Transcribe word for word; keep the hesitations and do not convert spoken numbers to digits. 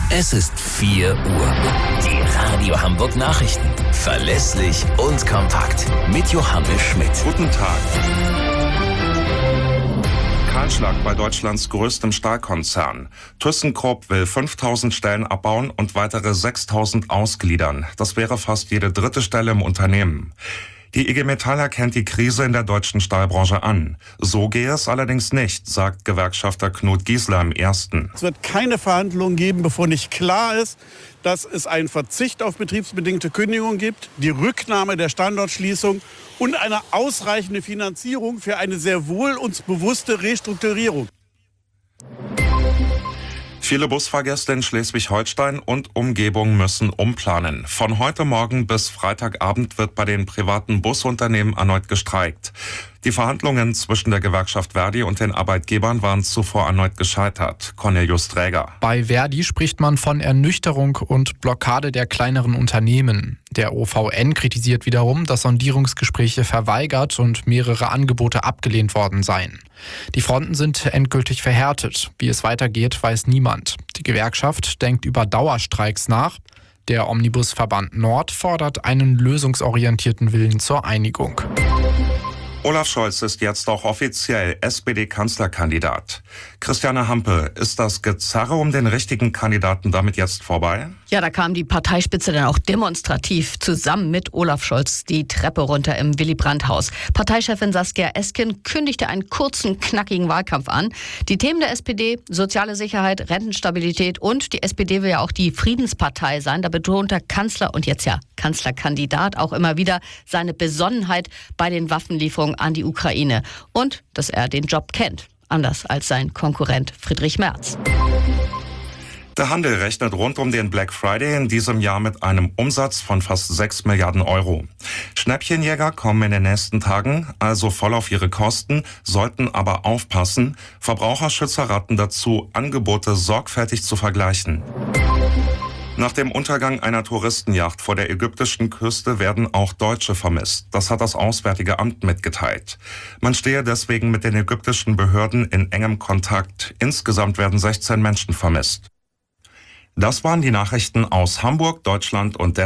Es ist vier Uhr. Die Radio Hamburg Nachrichten. Verlässlich und kompakt. Mit Johannes Schmidt. Guten Tag. Kahlschlag bei Deutschlands größtem Stahlkonzern. ThyssenKrupp will fünftausend Stellen abbauen und weitere sechstausend ausgliedern. Das wäre fast jede dritte Stelle im Unternehmen. Die I G Metall erkennt die Krise in der deutschen Stahlbranche an. So gehe es allerdings nicht, sagt Gewerkschafter Knut Giesler im Ersten. Es wird keine Verhandlungen geben, bevor nicht klar ist, dass es einen Verzicht auf betriebsbedingte Kündigung gibt, die Rücknahme der Standortschließung und eine ausreichende Finanzierung für eine sehr wohl uns bewusste Restrukturierung. Viele Busfahrgäste in Schleswig-Holstein und Umgebung müssen umplanen. Von heute Morgen bis Freitagabend wird bei den privaten Busunternehmen erneut gestreikt. Die Verhandlungen zwischen der Gewerkschaft Verdi und den Arbeitgebern waren zuvor erneut gescheitert. Cornelius Träger. Bei Verdi spricht man von Ernüchterung und Blockade der kleineren Unternehmen. Der O V N kritisiert wiederum, dass Sondierungsgespräche verweigert und mehrere Angebote abgelehnt worden seien. Die Fronten sind endgültig verhärtet. Wie es weitergeht, weiß niemand. Die Gewerkschaft denkt über Dauerstreiks nach. Der Omnibusverband Nord fordert einen lösungsorientierten Willen zur Einigung. Olaf Scholz ist jetzt auch offiziell S P D-Kanzlerkandidat. Christiane Hampe, ist das Gezerre um den richtigen Kandidaten damit jetzt vorbei? Ja, da kam die Parteispitze dann auch demonstrativ zusammen mit Olaf Scholz die Treppe runter im Willy-Brandt-Haus. Parteichefin Saskia Esken kündigte einen kurzen, knackigen Wahlkampf an. Die Themen der S P D, soziale Sicherheit, Rentenstabilität und die S P D will ja auch die Friedenspartei sein. Da betont der Kanzler und jetzt ja Kanzlerkandidat auch immer wieder seine Besonnenheit bei den Waffenlieferungen an die Ukraine und dass er den Job kennt, anders als sein Konkurrent Friedrich Merz. Der Handel rechnet rund um den Black Friday in diesem Jahr mit einem Umsatz von fast sechs Milliarden Euro. Schnäppchenjäger kommen in den nächsten Tagen also voll auf ihre Kosten, sollten aber aufpassen. Verbraucherschützer raten dazu, Angebote sorgfältig zu vergleichen. Nach dem Untergang einer Touristenjacht vor der ägyptischen Küste werden auch Deutsche vermisst. Das hat das Auswärtige Amt mitgeteilt. Man stehe deswegen mit den ägyptischen Behörden in engem Kontakt. Insgesamt werden sechzehn Menschen vermisst. Das waren die Nachrichten aus Hamburg, Deutschland und der